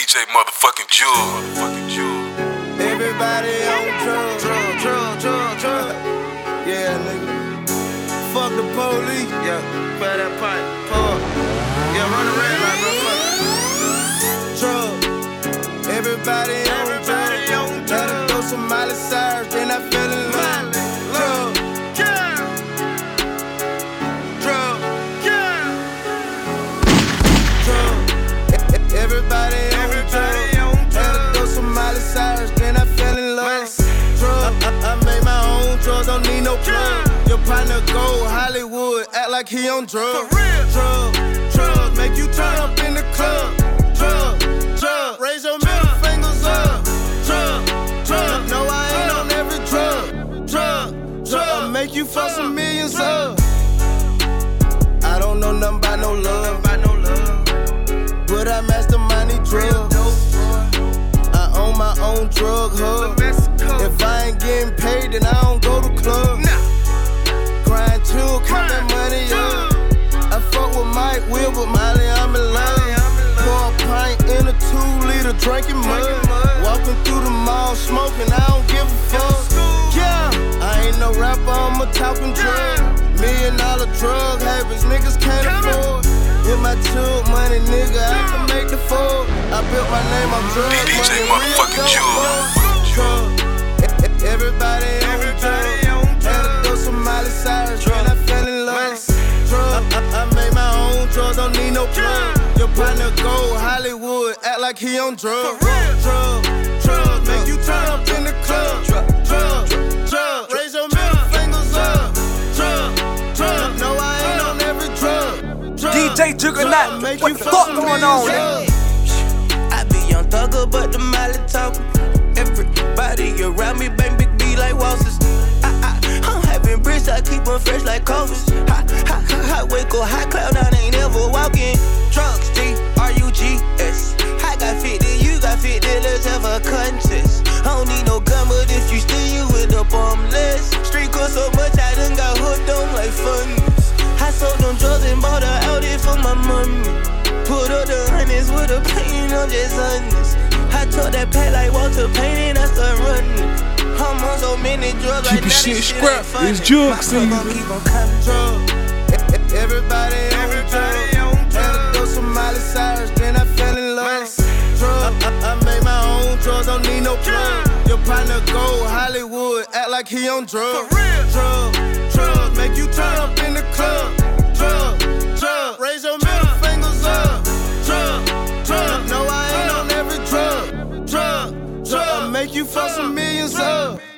DJ motherfucking Jewel. Everybody on drug. Yeah, nigga. Fuck the police. Yeah, play that pipe. Pause. Yeah, run the red light, bro. Fuck Drug. Everybody on drug. Gotta throw some Miley Cyrus, then I fell in love. Drug. Everybody on drugs. Had to throw some Miley Cyrus, then I fell in love. Drugs. I made my own drugs, don't need no plug. Your partner go Hollywood, act like he on drugs. Drugs, make you turn up in the club. Drugs, raise your middle fingers up. Drugs, no I ain't on every drug, make you fuck some millions up. I don't know nothing about no love. But I mastermind these drugs. I own my own drug hub. If I ain't getting paid, then I don't go to club. Grind chill, count that money up. I fuck with Mike Will, but Miley, I'm in love. Pour a pint in a 2-liter drinking mud. Walking through the mall smoking, I don't give a fuck. Yeah, I ain't no rapper, I'm a talking drug. $1 million drug habits, niggas can't afford. In my tube money, nigga, I can make the fold. I built my name on drugs. DJ motherfucking Jewel. Everybody on drugs. Had to throw some Miley Cyrus, then I fell in love. Drugs. I made my own drugs, don't need no plug. Your partner go Hollywood, act like he on drugs. Drugs, make you turn up in the club. Drugs, raise your middle fingers up. Drugs, no I ain't on every drug. DJ Juggernaut, what the fuck going on? I be young thugger, but the Miley talkin'. Everybody around me bang big B like Walters. I'm having bricks, I keep them fresh like Covers. Hot wake up, hot cloud, I ain't ever walking. Trucks, D-R-U-G-S. I got 50, you got 50, let's have a contest. I don't need no gun, but if you steal, you end up armless. Street cost so much, I done got hooked on like funds. I sold them drugs and bought a Audi for my mommy. Put up the hundreds with a pain, I'm just honest. I took that pad like Walter Payne and I start running. I'm on so many drugs Keep your shit scrap, it's jug season. Everybody on drugs. Had to throw some Miley Cyrus, then I fell in love. Drugs. I made my own drugs, don't need no plug. Your partner go Hollywood, act like he on drugs. Drugs, make you turn up in the club. Drugs, raise your middle fingers up. Drugs, no I ain't on every drug, make you fuck some millions up.